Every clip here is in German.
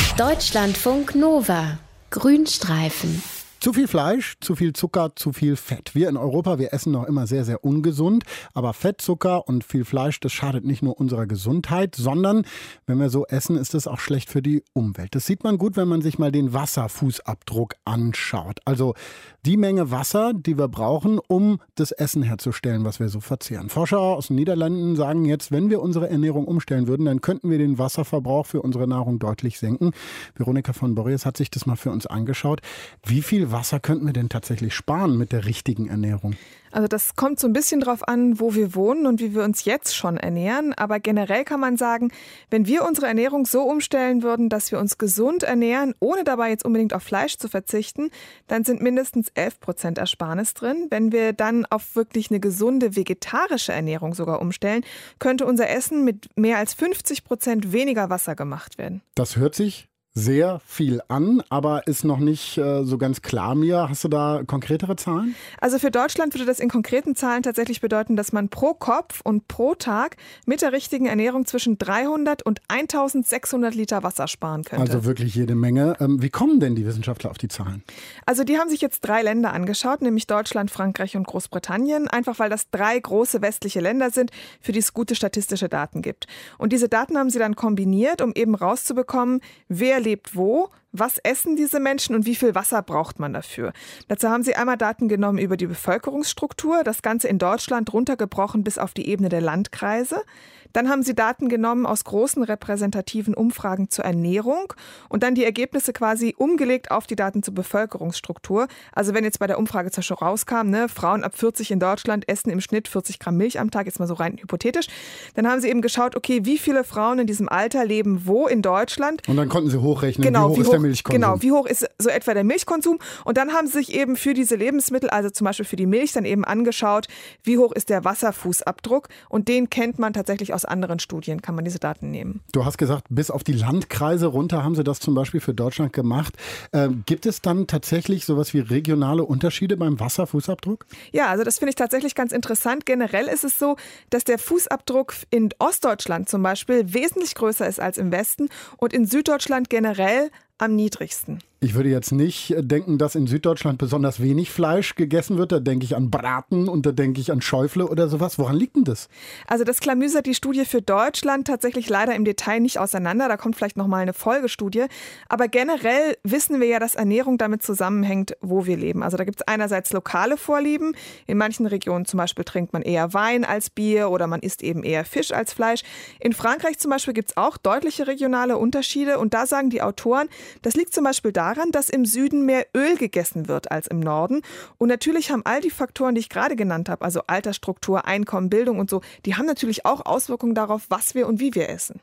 Deutschlandfunk Nova. Grünstreifen. Zu viel Fleisch, zu viel Zucker, zu viel Fett. Wir in Europa, wir essen noch immer sehr, sehr ungesund. Aber Fett, Zucker und viel Fleisch, das schadet nicht nur unserer Gesundheit, sondern wenn wir so essen, ist es auch schlecht für die Umwelt. Das sieht man gut, wenn man sich mal den Wasserfußabdruck anschaut. Also die Menge Wasser, die wir brauchen, um das Essen herzustellen, was wir so verzehren. Forscher aus den Niederlanden sagen jetzt, wenn wir unsere Ernährung umstellen würden, dann könnten wir den Wasserverbrauch für unsere Nahrung deutlich senken. Veronika von Borries hat sich das mal für uns angeschaut. Wie viel Wasser könnten wir denn tatsächlich sparen mit der richtigen Ernährung? Also das kommt so ein bisschen drauf an, wo wir wohnen und wie wir uns jetzt schon ernähren. Aber generell kann man sagen, wenn wir unsere Ernährung so umstellen würden, dass wir uns gesund ernähren, ohne dabei jetzt unbedingt auf Fleisch zu verzichten, dann sind mindestens 11% Ersparnis drin. Wenn wir dann auf wirklich eine gesunde vegetarische Ernährung sogar umstellen, könnte unser Essen mit mehr als 50% weniger Wasser gemacht werden. Das hört sich sehr viel an, aber ist noch nicht so ganz klar mir. Hast du da konkretere Zahlen? Also für Deutschland würde das in konkreten Zahlen tatsächlich bedeuten, dass man pro Kopf und pro Tag mit der richtigen Ernährung zwischen 300 und 1600 Liter Wasser sparen könnte. Also wirklich jede Menge. Wie kommen denn die Wissenschaftler auf die Zahlen? Also die haben sich jetzt 3 Länder angeschaut, nämlich Deutschland, Frankreich und Großbritannien, einfach weil das 3 große westliche Länder sind, für die es gute statistische Daten gibt. Und diese Daten haben sie dann kombiniert, um eben rauszubekommen, wer lebt wo, was essen diese Menschen und wie viel Wasser braucht man dafür. Dazu haben sie einmal Daten genommen über die Bevölkerungsstruktur, das Ganze in Deutschland runtergebrochen bis auf die Ebene der Landkreise. Dann haben sie Daten genommen aus großen repräsentativen Umfragen zur Ernährung und dann die Ergebnisse quasi umgelegt auf die Daten zur Bevölkerungsstruktur. Also wenn jetzt bei der Umfrage zum Beispiel rauskam, Frauen ab 40 in Deutschland essen im Schnitt 40 Gramm Milch am Tag, jetzt mal so rein hypothetisch, dann haben sie eben geschaut, okay, wie viele Frauen in diesem Alter leben wo in Deutschland. Und dann konnten sie hochrechnen, wie hoch ist der Milchkonsum. Genau, wie hoch ist so etwa der Milchkonsum. Und dann haben sie sich eben für diese Lebensmittel, also zum Beispiel für die Milch, dann eben angeschaut, wie hoch ist der Wasserfußabdruck. Und den kennt man tatsächlich aus anderen Studien, kann man diese Daten nehmen. Du hast gesagt, bis auf die Landkreise runter haben sie das zum Beispiel für Deutschland gemacht. Gibt es dann tatsächlich sowas wie regionale Unterschiede beim Wasserfußabdruck? Ja, also das finde ich tatsächlich ganz interessant. Generell ist es so, dass der Fußabdruck in Ostdeutschland zum Beispiel wesentlich größer ist als im Westen und in Süddeutschland generell am niedrigsten. Ich würde jetzt nicht denken, dass in Süddeutschland besonders wenig Fleisch gegessen wird. Da denke ich an Braten und da denke ich an Schäufle oder sowas. Woran liegt denn das? Also das klamüsert die Studie für Deutschland tatsächlich leider im Detail nicht auseinander. Da kommt vielleicht nochmal eine Folgestudie. Aber generell wissen wir ja, dass Ernährung damit zusammenhängt, wo wir leben. Also da gibt es einerseits lokale Vorlieben. In manchen Regionen zum Beispiel trinkt man eher Wein als Bier oder man isst eben eher Fisch als Fleisch. In Frankreich zum Beispiel gibt es auch deutliche regionale Unterschiede. Und da sagen die Autoren, das liegt zum Beispiel daran, dass im Süden mehr Öl gegessen wird als im Norden. Und natürlich haben all die Faktoren, die ich gerade genannt habe, also Altersstruktur, Einkommen, Bildung und so, die haben natürlich auch Auswirkungen darauf, was wir und wie wir essen.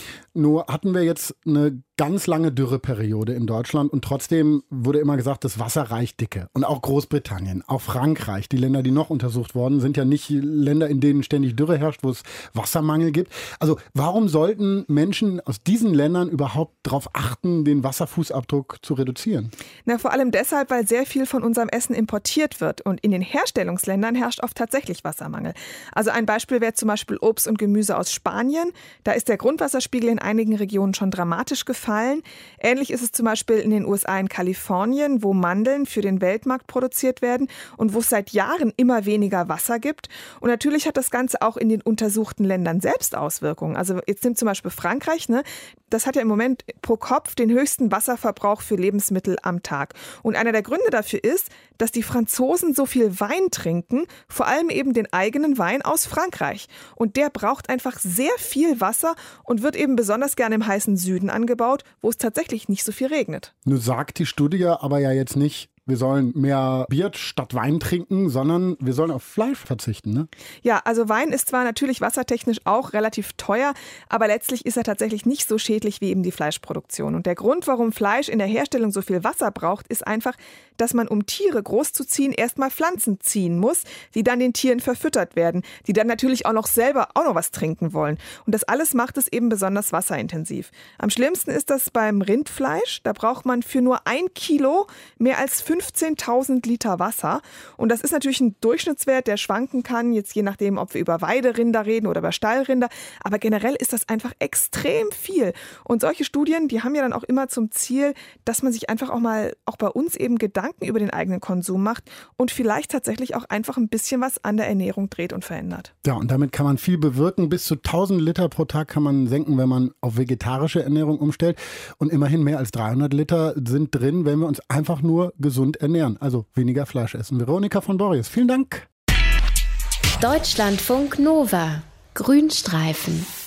Nur hatten wir jetzt eine ganz lange Dürreperiode in Deutschland und trotzdem wurde immer gesagt, das Wasser reicht dicke. Und auch Großbritannien, auch Frankreich, die Länder, die noch untersucht worden sind, ja nicht Länder, in denen ständig Dürre herrscht, wo es Wassermangel gibt. Also warum sollten Menschen aus diesen Ländern überhaupt darauf achten, den Wasserfußabdruck zu reduzieren? Na, vor allem deshalb, weil sehr viel von unserem Essen importiert wird und in den Herstellungsländern herrscht oft tatsächlich Wassermangel. Also ein Beispiel wäre zum Beispiel Obst und Gemüse aus Spanien. Da ist der Grundwasserspiegel in einigen Regionen schon dramatisch gefallen. Ähnlich ist es zum Beispiel in den USA in Kalifornien, wo Mandeln für den Weltmarkt produziert werden und wo es seit Jahren immer weniger Wasser gibt. Und natürlich hat das Ganze auch in den untersuchten Ländern selbst Auswirkungen. Also jetzt nimmt zum Beispiel Frankreich, das hat ja im Moment pro Kopf den höchsten Wasserverbrauch für Lebensmittel am Tag. Und einer der Gründe dafür ist, dass die Franzosen so viel Wein trinken, vor allem eben den eigenen Wein aus Frankreich. Und der braucht einfach sehr viel Wasser und wird eben besonders gerne im heißen Süden angebaut, wo es tatsächlich nicht so viel regnet. Nun sagt die Studie aber ja jetzt nicht, wir sollen mehr Bier statt Wein trinken, sondern wir sollen auf Fleisch verzichten, ne? Ja, also Wein ist zwar natürlich wassertechnisch auch relativ teuer, aber letztlich ist er tatsächlich nicht so schädlich wie eben die Fleischproduktion. Und der Grund, warum Fleisch in der Herstellung so viel Wasser braucht, ist einfach, dass man, um Tiere großzuziehen, erstmal Pflanzen ziehen muss, die dann den Tieren verfüttert werden, die dann natürlich auch noch selber auch noch was trinken wollen. Und das alles macht es eben besonders wasserintensiv. Am schlimmsten ist das beim Rindfleisch. Da braucht man für nur 1 Kilo mehr als 15.000 Liter Wasser. Und das ist natürlich ein Durchschnittswert, der schwanken kann, jetzt je nachdem, ob wir über Weiderinder reden oder über Stallrinder. Aber generell ist das einfach extrem viel. Und solche Studien, die haben ja dann auch immer zum Ziel, dass man sich einfach auch mal, auch bei uns eben Gedanken über den eigenen Konsum macht und vielleicht tatsächlich auch einfach ein bisschen was an der Ernährung dreht und verändert. Ja, und damit kann man viel bewirken. Bis zu 1000 Liter pro Tag kann man senken, wenn man auf vegetarische Ernährung umstellt. Und immerhin mehr als 300 Liter sind drin, wenn wir uns einfach nur gesund ernähren. Also weniger Fleisch essen. Veronika von Borries, vielen Dank. Deutschlandfunk Nova. Grünstreifen.